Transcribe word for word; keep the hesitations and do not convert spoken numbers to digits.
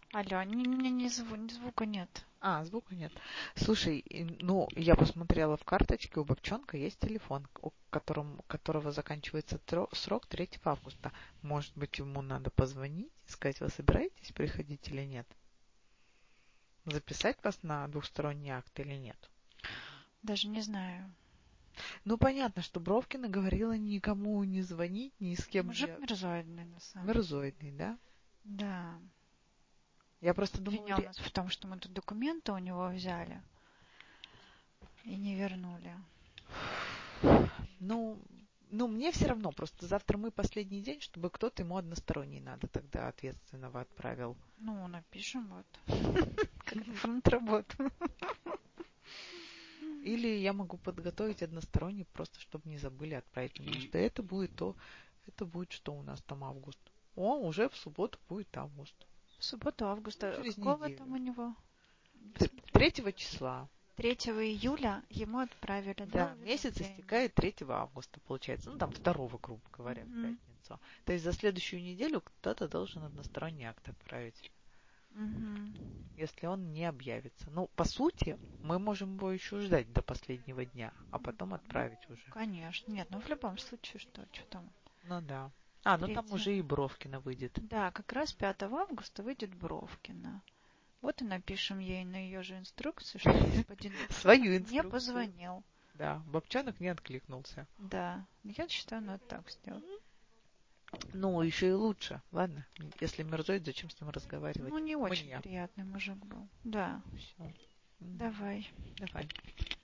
Алло, не, не, не зву- звука нет. А, звука нет. Слушай, и, ну, я посмотрела в карточке, у Бабчонка есть телефон, у котором, которого заканчивается тро- срок третьего августа. Может быть, ему надо позвонить и сказать, вы собираетесь приходить или нет? Записать вас на двухсторонний акт или нет? Даже не знаю. Ну, понятно, что Бровкина говорила никому не звонить, ни с кем Мужик не... мерзоидный, на самом деле. Мерзоидный, да? Да. Я просто думала... Обвинял ре- нас в том, что мы тут документы у него взяли и не вернули. Ну, ну, мне все равно, просто завтра мы последний день, чтобы кто-то ему односторонний надо тогда ответственного отправил. Ну, напишем вот. Как на фронт работу. Или я могу подготовить односторонний, просто чтобы не забыли отправить, потому что это будет то, это будет что у нас там август. О, уже в субботу будет август. В субботу Ну, августа. через Какого там неделю. у него? Т- Посмотри. Третьего числа. третьего июля ему отправили, да, Да, в этот месяц день. истекает третьего августа, получается. Ну, там второго, грубо говоря, в Мгм. пятницу. То есть за следующую неделю кто-то должен односторонний акт отправить, Мгм. если он не объявится. Ну, по сути, мы можем его еще ждать до последнего дня, а потом Ну, отправить уже. конечно. Нет, ну в любом случае, что, что там? Ну да. А, ну там Третье. уже и Бровкина выйдет. Да, как раз пятого августа выйдет Бровкина. Вот и напишем ей на ее же инструкции, что господин Свою Бобчонок не инструкцию. позвонил. Да, Бобчанок не откликнулся. Да, я считаю, надо так сделать. Ну, еще и лучше. Ладно, если мерзоид, зачем с ним разговаривать? Ну, не очень Мне. приятный мужик был. Да, Все. давай. Давай.